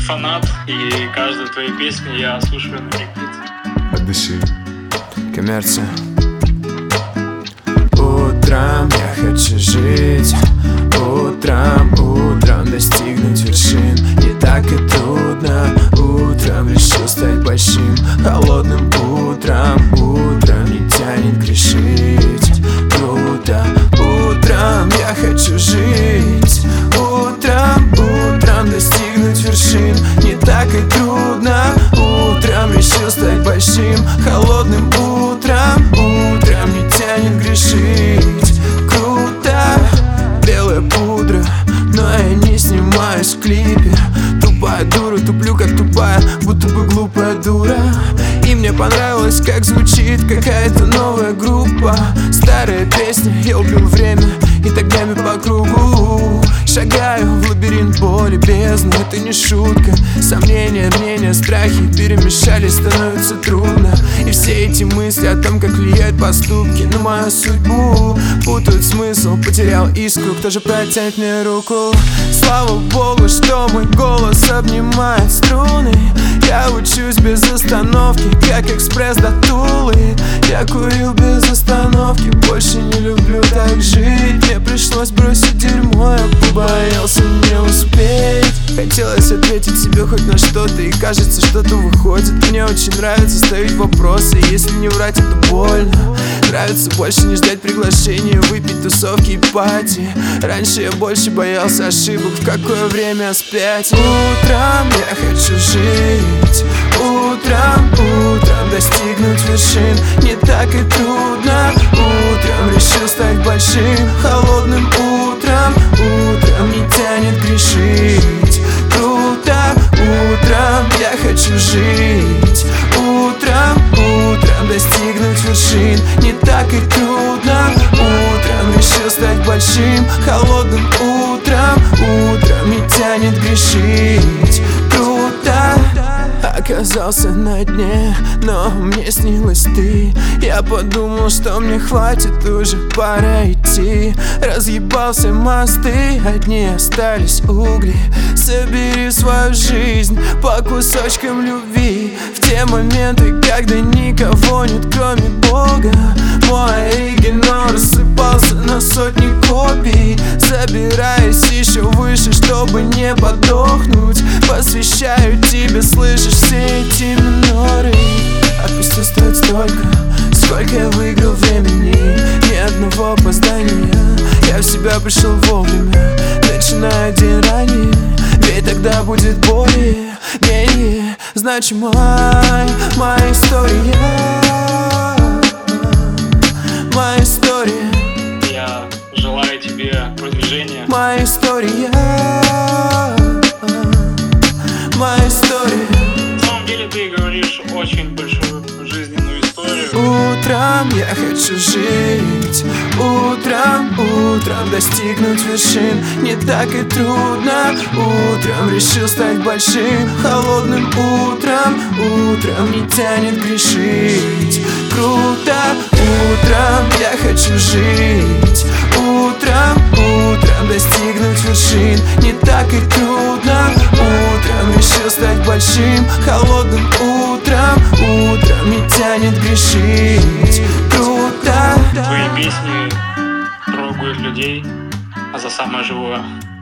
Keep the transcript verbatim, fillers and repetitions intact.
фанат, и каждую твою песню я слушаю на репит. От души. Коммерция. Утром я хочу жить, утром, утром достигнуть вершин. Не так и трудно, утром решил стать большим. Холодным утром, утром не тянет грешить. Круто, утром я хочу жить, утром, утром достигнуть вершин. Не так и трудно, утром решил стать большим. Холодным утром, утром не тянет грешить. Круто, белая пудра, но я не снимаюсь в клипе. Тупая дура, туплю как тупая, будто бы глупая дура. И мне понравилось, как звучит какая-то новая группа. Старая песня, я убил время и тогдами по кругу. Шагаю в лабиринт боли, бездны, это не шутка. Сомнения, мнения, страхи перемешались, становится трудно. И все эти мысли о том, как влияют поступки на мою судьбу, путают смысл, потерял искру, кто же протянет мне руку? Слава Богу, что мой голос обнимает струны. Я учусь без остановки, как экспресс до Тулы. Я курил без остановки, больше не люблю так жить. Мне пришлось бросить дерьмо, я побоялся не успеть. Хотелось ответить себе хоть на что-то, и кажется, что-то выходит. Мне очень нравится ставить вопросы, если не врать, это больно. Нравится больше не ждать приглашения, выпить тусовки и пати. Раньше я больше боялся ошибок, в какое время спять. Утром я хочу жить, утром, утром достигнуть вершин. Не так и трудно, утром решил стать большим. Холодным утром, утром не тянет грешить. Круто, утром я хочу жить, утром, утром достигнуть вершин. Не так и трудно, утром решил стать большим. Холодным утром, утром не тянет грешить. Круто. Оказался на дне, но мне снилась ты. Я подумал, что мне хватит, уже пора идти. Разъебал все мосты, одни остались угли. Собери свою жизнь по кусочкам любви. В те моменты, когда никого нет, кроме Бога, мой оригинал рассыпался на сотни копий. Забираюсь еще выше, чтобы не подохнуть. Посвящаю тебе, слышишь, все эти миноры. Отпусти стоит столько, сколько я выиграл времени. Ни одного опоздания, я в себя пришел вовремя. Начинаю день ранее, ведь тогда будет более, менее значимой моя история. Моя история. Я желаю тебе продвижения. Моя история. Моя история. На самом деле ты говоришь очень большую жизненную историю. Утром я хочу жить, утром, утром достигнуть вершин. Не так и трудно, утром решил стать большим. Холодным утром, утром не тянет грешить. Круто, утром я хочу жить, утром, утром достигнуть вершин. Не так и трудно, утром решил стать большим. Холодным утром, утром не тянет грешить. Круто. Твои песни трогают людей, а за самое живое.